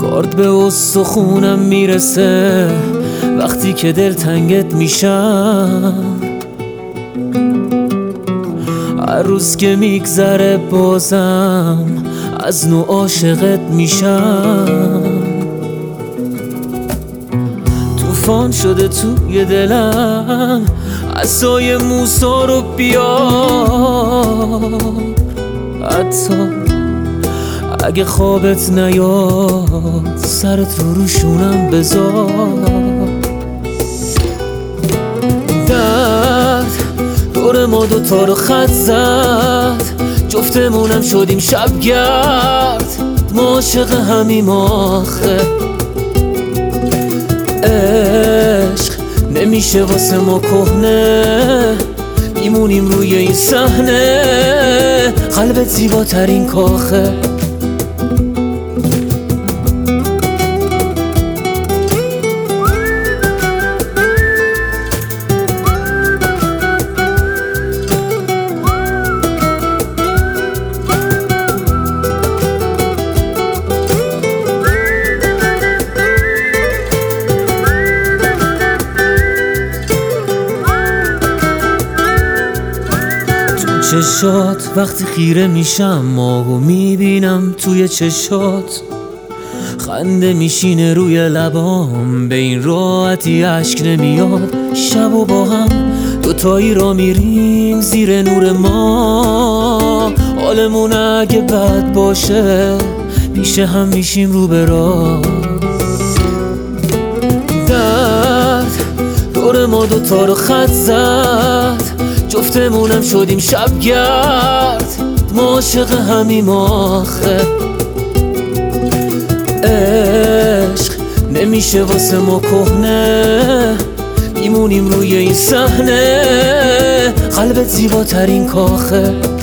کارد به استخونم میرسه وقتی که دلتنگت میشم. هر روز که میگذره بازم از نوع عاشقت میشم. طوفان شده توی دلم عصای موسی رو بیار، حتی اگه خوابت نیاد سرت رو شونم بذار. درد دور ما دوتا رو خط زد، جفتمونم شدیم شبگرد، ما عاشق همیم آخه. عشق نمیشه واسه ما کهنه، میمونیم روی این صحنه، قلبت زیباترین کاخه. چشات وقتی خیره میشم ماهو میبینم توی چشات، خنده میشینه روی لبام، به این راحتی اشک نمیاد. شب و با هم دوتایی را میریم زیر نور ما، حالمون اگه بد باشه پیش هم میشیم رو به راه. درد دور ما دوتا رو خط زد، جفتمونم شدیم شبگرد، ما عاشق همیم آخه. عشق نمیشه واسه ما کهنه، میمونیم روی این صحنه، قلبت زیباترین کاخه.